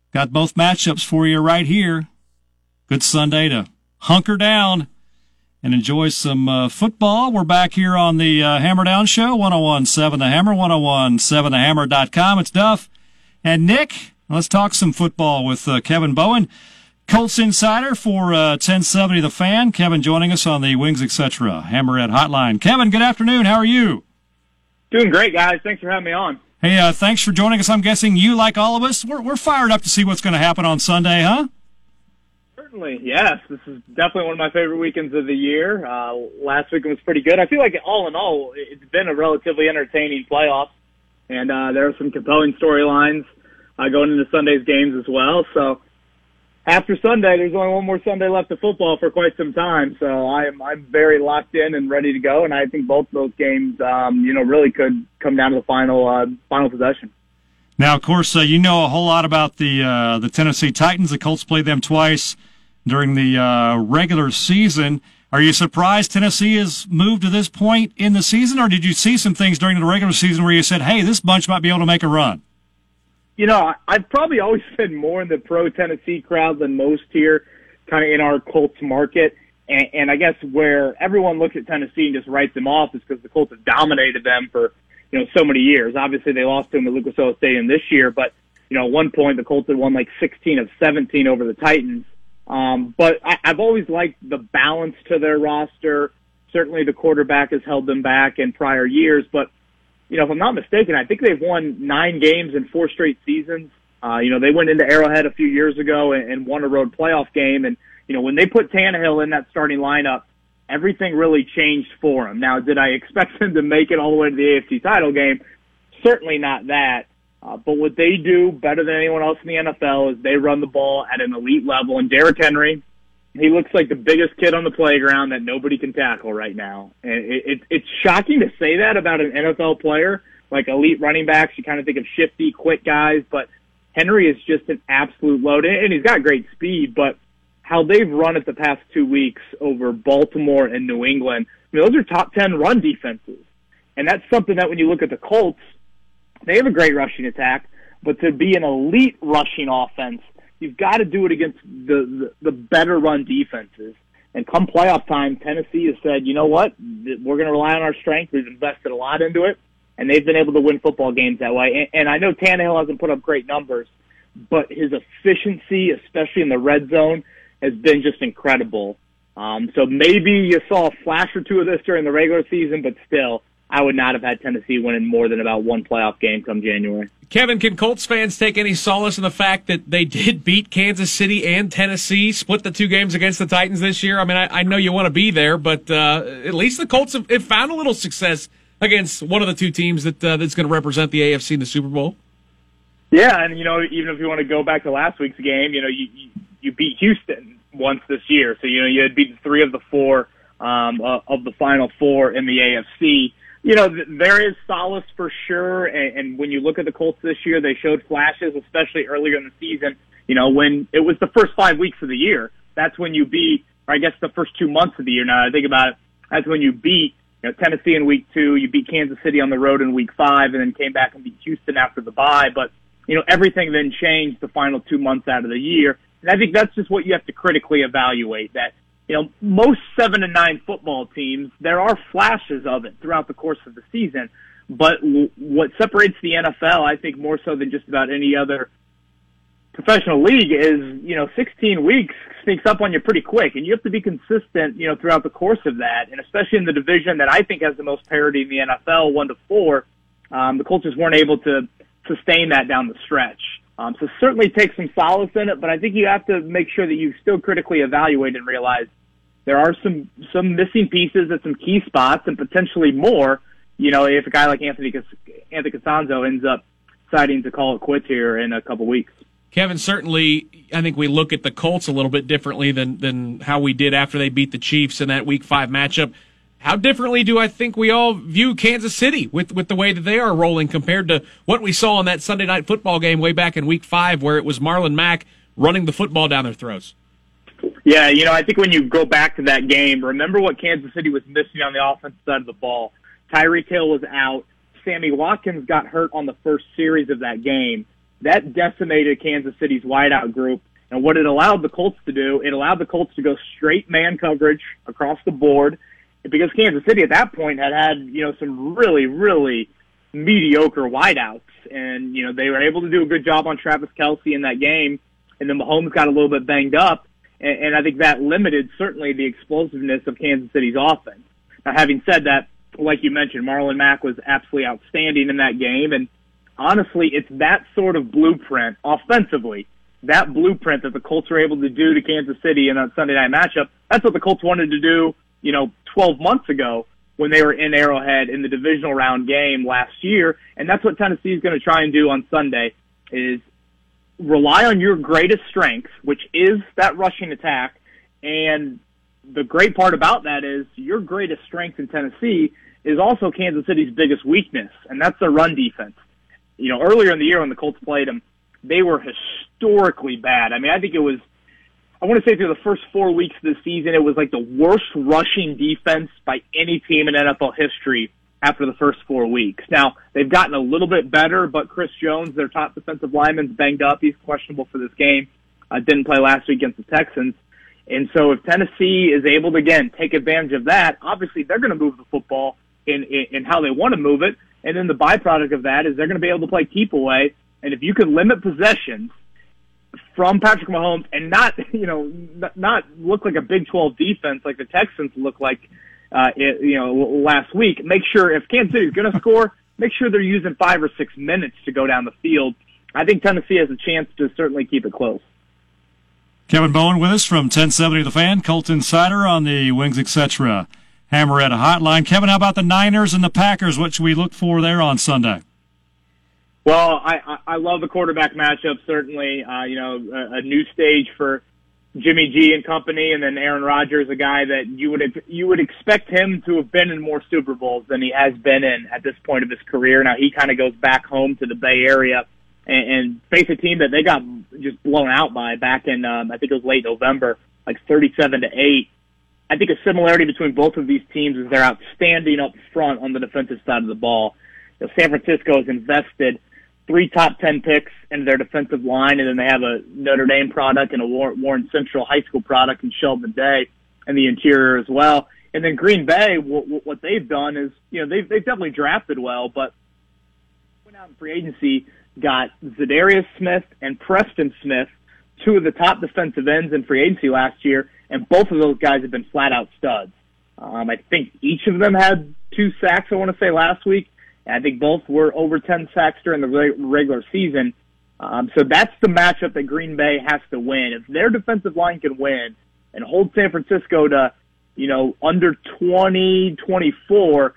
Got both matchups for you right here. Good Sunday to hunker down and enjoy some football. We're back here on the Hammer Down Show, 101.7 The Hammer, 101.7thehammer.com. It's Duff and Nick. Let's talk some football with Kevin Bowen, Colts Insider for 1070 The Fan. Kevin joining us on the Wings Etc. Hammerhead Hotline. Kevin, good afternoon. How are you? Doing great, guys. Thanks for having me on. Hey, thanks for joining us. I'm guessing you, like all of us, we're fired up to see what's going to happen on Sunday, huh? Certainly, yes. This is definitely one of my favorite weekends of the year. Last weekend was pretty good. I feel like all in all, it's been a relatively entertaining playoff, and there are some compelling storylines going into Sunday's games as well. So after Sunday, there's only one more Sunday left of football for quite some time. So I'm very locked in and ready to go, and I think both of those games, really could come down to the final possession. Now, of course, you know a whole lot about the Tennessee Titans. The Colts played them twice during the regular season. Are you surprised Tennessee has moved to this point in the season, or did you see some things during the regular season where you said, hey, this bunch might be able to make a run? You know, I've probably always been more in the pro-Tennessee crowd than most here, kind of in our Colts market. And I guess where everyone looks at Tennessee and just writes them off is because the Colts have dominated them for, so many years. Obviously, they lost to them at Lucas Oil Stadium this year, but, at one point, the Colts had won like 16 of 17 over the Titans. But I've always liked the balance to their roster. Certainly the quarterback has held them back in prior years, but if I'm not mistaken, I think they've won 9 games in 4 straight seasons. They went into Arrowhead a few years ago and won a road playoff game. And, when they put Tannehill in that starting lineup, everything really changed for them. Now, did I expect them to make it all the way to the AFC title game? Certainly not that. But what they do better than anyone else in the NFL is they run the ball at an elite level. And Derrick Henry, he looks like the biggest kid on the playground that nobody can tackle right now. And it's shocking to say that about an NFL player, like elite running backs. You kind of think of shifty, quick guys, but Henry is just an absolute load. And he's got great speed, but how they've run it the past 2 weeks over Baltimore and New England, those are top 10 run defenses. And that's something that when you look at the Colts, they have a great rushing attack, but to be an elite rushing offense, you've got to do it against the better run defenses. And come playoff time, Tennessee has said, you know what, we're going to rely on our strength. We've invested a lot into it, and they've been able to win football games that way. And I know Tannehill hasn't put up great numbers, but his efficiency, especially in the red zone, has been just incredible. So maybe you saw a flash or two of this during the regular season, but still, I would not have had Tennessee winning more than about one playoff game come January. Kevin, can Colts fans take any solace in the fact that they did beat Kansas City and Tennessee, split the 2 games against the Titans this year? I mean, I know you want to be there, but at least the Colts have found a little success against one of the 2 teams that's going to represent the AFC in the Super Bowl. Yeah, and, even if you want to go back to last week's game, you beat Houston once this year. So, you had beaten 3 of the 4 of the final 4 in the AFC. There is solace for sure, and when you look at the Colts this year, they showed flashes, especially earlier in the season, when it was the first 5 weeks of the year. That's when you beat, or I guess the first 2 months of the year, now that I think about it, that's when you beat Tennessee in week 2, you beat Kansas City on the road in week 5, and then came back and beat Houston after the bye. But, everything then changed the final 2 months out of the year. And I think that's just what you have to critically evaluate, that most 7-9 football teams, there are flashes of it throughout the course of the season. But what separates the NFL, I think more so than just about any other professional league, is, 16 weeks sneaks up on you pretty quick. And you have to be consistent, throughout the course of that. And especially in the division that I think has the most parity in the NFL, 1-4, the Colts just weren't able to sustain that down the stretch. So certainly take some solace in it, but I think you have to make sure that you still critically evaluate and realize there are some missing pieces at some key spots and potentially more, if a guy like Anthony Castonzo ends up deciding to call it quits here in a couple weeks. Kevin, certainly I think we look at the Colts a little bit differently than how we did after they beat the Chiefs in that Week 5 matchup. How differently do I think we all view Kansas City with the way that they are rolling compared to what we saw in that Sunday Night Football game way back in Week 5 where it was Marlon Mack running the football down their throats? Yeah, I think when you go back to that game, remember what Kansas City was missing on the offensive side of the ball. Tyreek Hill was out. Sammy Watkins got hurt on the first series of that game. that decimated Kansas City's wideout group. And what it allowed the Colts to do, it allowed the Colts to go straight man coverage across the board, because Kansas City at that point had some really, really mediocre wideouts. And, they were able to do a good job on Travis Kelce in that game. And then Mahomes got a little bit banged up. And I think that limited certainly the explosiveness of Kansas City's offense. Now, having said that, like you mentioned, Marlon Mack was absolutely outstanding in that game. And honestly, it's that sort of blueprint offensively, that blueprint that the Colts were able to do to Kansas City in that Sunday night matchup. That's what the Colts wanted to do, 12 months ago when they were in Arrowhead in the divisional round game last year. And that's what Tennessee is going to try and do on Sunday, is rely on your greatest strength, which is that rushing attack. And the great part about that is your greatest strength in Tennessee is also Kansas City's biggest weakness, and that's their run defense. Earlier in the year when the Colts played them, they were historically bad. I mean, I think it was, I want to say through the first 4 weeks of the season, it was like the worst rushing defense by any team in NFL history after the first 4 weeks. Now, they've gotten a little bit better, but Chris Jones, their top defensive lineman, is banged up. He's questionable for this game. Didn't play last week against the Texans. And so if Tennessee is able to, again, take advantage of that, obviously they're going to move the football in how they want to move it. And then the byproduct of that is they're going to be able to play keep away. And if you can limit possessions from Patrick Mahomes and not look like a Big 12 defense like the Texans look like, last week, make sure if Kansas City is going to score, make sure they're using 5 or 6 minutes to go down the field. I think Tennessee has a chance to certainly keep it close. Kevin Bowen with us from 1070 The Fan, Colt Insider on the Wings Etc. Hammerhead Hotline. Kevin, how about the Niners and the Packers? What should we look for there on Sunday? Well, I love the quarterback matchup, certainly. A new stage for Jimmy G and company, and then Aaron Rodgers, a guy that you would expect him to have been in more Super Bowls than he has been in at this point of his career. Now, he kind of goes back home to the Bay Area and face a team that they got just blown out by back in, I think it was late November, like 37-8. I think a similarity between both of these teams is they're outstanding up front on the defensive side of the ball. San Francisco has invested 3 top 10 picks into their defensive line, and then they have a Notre Dame product and a Warren Central High School product in Sheldon Day in the interior as well. And then Green Bay, what they've done is, they've definitely drafted well, but went out in free agency, got Zadarius Smith and Preston Smith, 2 of the top defensive ends in free agency last year, and both of those guys have been flat-out studs. I think each of them had 2 sacks, I want to say, last week. I think both were over 10 sacks during the regular season. So that's the matchup that Green Bay has to win. If their defensive line can win and hold San Francisco to, under 20, 24,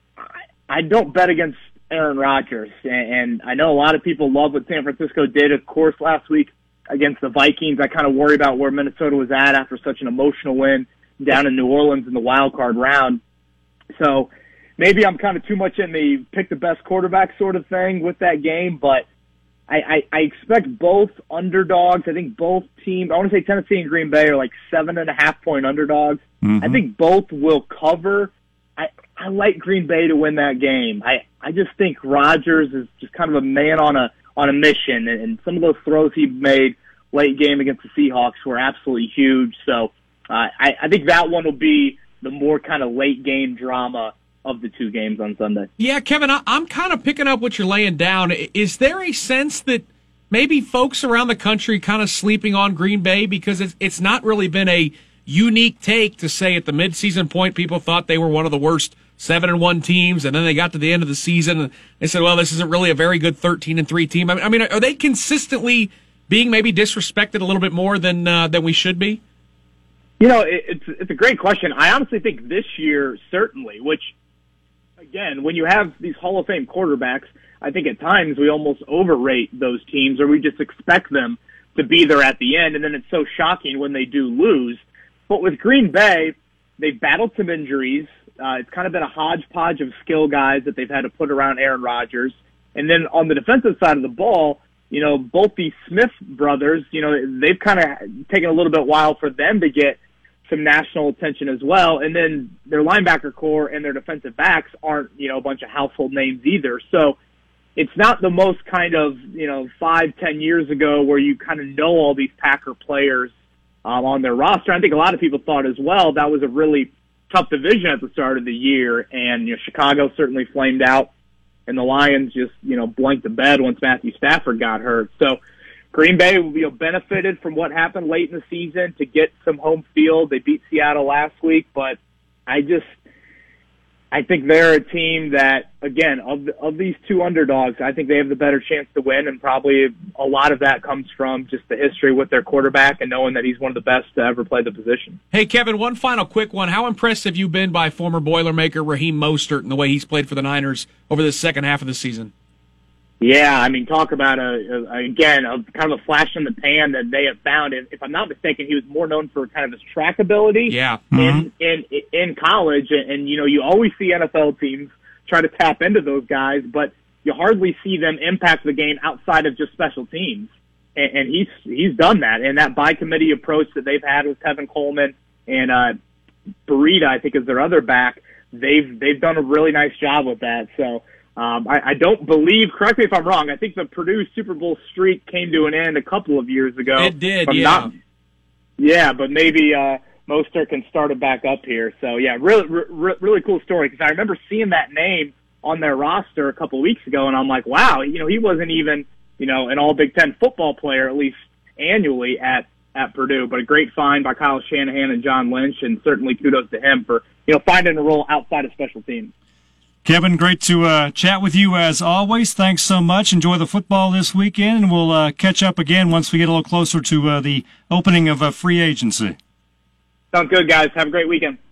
I don't bet against Aaron Rodgers. And I know a lot of people love what San Francisco did, of course, last week against the Vikings. I kind of worry about where Minnesota was at after such an emotional win down in New Orleans in the wild card round. So maybe I'm kind of too much in the pick the best quarterback sort of thing with that game, but I expect both underdogs. I think both teams, I want to say Tennessee and Green Bay are like 7.5-point underdogs. Mm-hmm. I think both will cover. I like Green Bay to win that game. I just think Rodgers is just kind of a man on a mission, and some of those throws he made late game against the Seahawks were absolutely huge. So I think that one will be the more kind of late game drama of the 2 games on Sunday. Yeah, Kevin, I'm kind of picking up what you're laying down. Is there a sense that maybe folks around the country kind of sleeping on Green Bay because it's not really been a unique take to say at the midseason point people thought they were one of the worst 7-1 teams, and then they got to the end of the season and they said, well, this isn't really a very good 13-3 team. I mean, are they consistently being maybe disrespected a little bit more than we should be? It's a great question. I honestly think this year, certainly, which, again, when you have these Hall of Fame quarterbacks, I think at times we almost overrate those teams, or we just expect them to be there at the end, and then it's so shocking when they do lose. But with Green Bay, they've battled some injuries. It's kind of been a hodgepodge of skill guys that they've had to put around Aaron Rodgers. And then on the defensive side of the ball, both these Smith brothers, they've kind of taken a little bit while for them to get some national attention as well. And then their linebacker core and their defensive backs aren't, a bunch of household names either. So it's not the most kind of, 5-10 years ago where you kind of know all these Packer players on their roster. I think a lot of people thought as well that was a really tough division at the start of the year, and Chicago certainly flamed out, and the Lions just blanked the bed once Matthew Stafford got hurt. So Green Bay benefited from what happened late in the season to get some home field. They beat Seattle last week, but I think they're a team that, again, of these two underdogs, I think they have the better chance to win, and probably a lot of that comes from just the history with their quarterback and knowing that he's one of the best to ever play the position. Hey, Kevin, one final quick one. How impressed have you been by former Boilermaker Raheem Mostert and the way he's played for the Niners over the second half of the season? Yeah, I mean, talk about kind of a flash in the pan that they have found. And if I'm not mistaken, he was more known for kind of his track ability in college. And you always see NFL teams try to tap into those guys, but you hardly see them impact the game outside of just special teams. And he's done that. And that by committee approach that they've had with Tevin Coleman and Burita, I think, is their other back. They've done a really nice job with that. So. I don't believe, correct me if I'm wrong, I think the Purdue Super Bowl streak came to an end a couple of years ago. It did, yeah. But maybe Mostert can start it back up here. So, yeah, really cool story, because I remember seeing that name on their roster a couple of weeks ago, and I'm like, wow, he wasn't even, an all Big Ten football player, at least annually at Purdue. But a great find by Kyle Shanahan and John Lynch, and certainly kudos to him for, finding a role outside of special teams. Kevin, great to chat with you as always. Thanks so much. Enjoy the football this weekend, and we'll catch up again once we get a little closer to the opening of free agency. Sounds good, guys. Have a great weekend.